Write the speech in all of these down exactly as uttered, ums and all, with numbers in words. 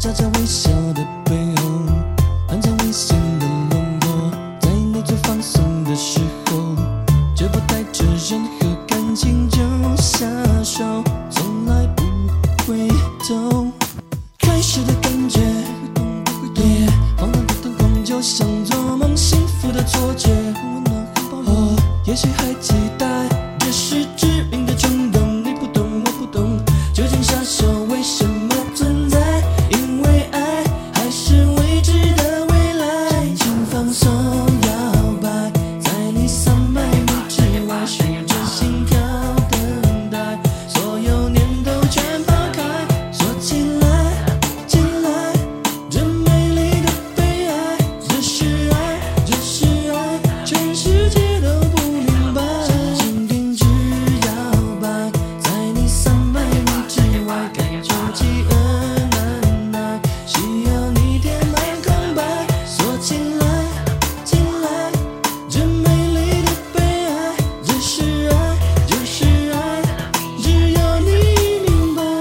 眨着微笑的背后，含着危险的轮廓，在你最放松的时候，绝不带着任何感情就下手，从来不回头。开始的感觉，yeah， 放荡的瞳孔就像做梦，幸福的错觉。哦，也许还期待，这是致命的冲动。你不懂，我不懂，究竟杀手为什么存在？因为爱，还是未知的未来？尽情放松摇摆，在你三百米之外，数着心跳等待，所有念头全抛开，说起来，进来，这美丽的悲哀，这是爱，这是爱，全世界都不明白。心停止摇摆，在你三百米之外，感觉饥饿难耐，需要你填满空白，说进来，进来，这美丽的悲哀，这是爱，就是爱，只有你明白。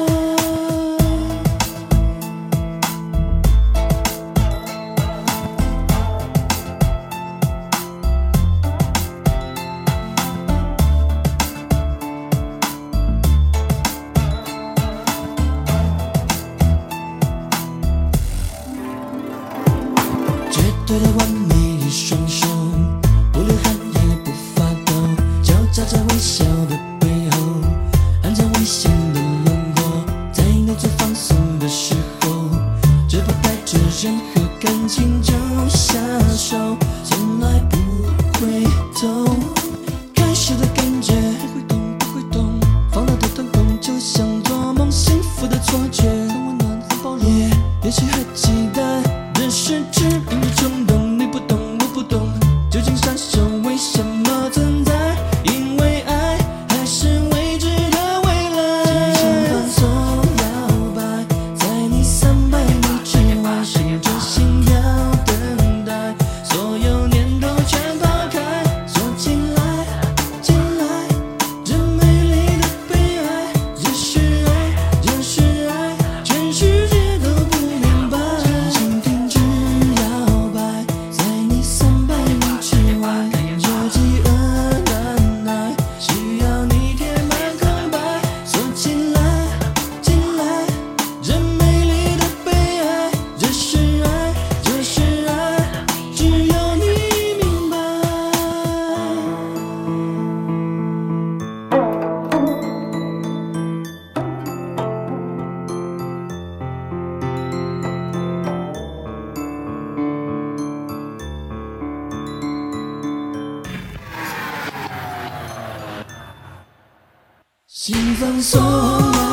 绝对的完美的双手，不流汗也不发抖，交叉着微笑的背后，含着危险的轮廓，在你最放松的时候，绝不带着任何感情就下手，从来不回头。开始的感觉，不会动，不会动，放大的瞳孔就像做梦，幸福的错觉，很温暖，很包容。Yeah， 也许还期待，这是致命的冲动。你不懂，我不懂，究竟杀手为什么存在？因为爱，还是未知的未来。尽情放松摇摆，在你三百米之外，数着心跳等待，所有念头全抛开，说进来，进来，这美丽的悲哀，这是爱，这是爱，全世界都不明白。心停止摇摆，在你三百米之外，感觉饥饿难耐，需要你填满空白，说进来，进来，这美丽的悲哀，这是爱，这是爱，只有你明白。心放松。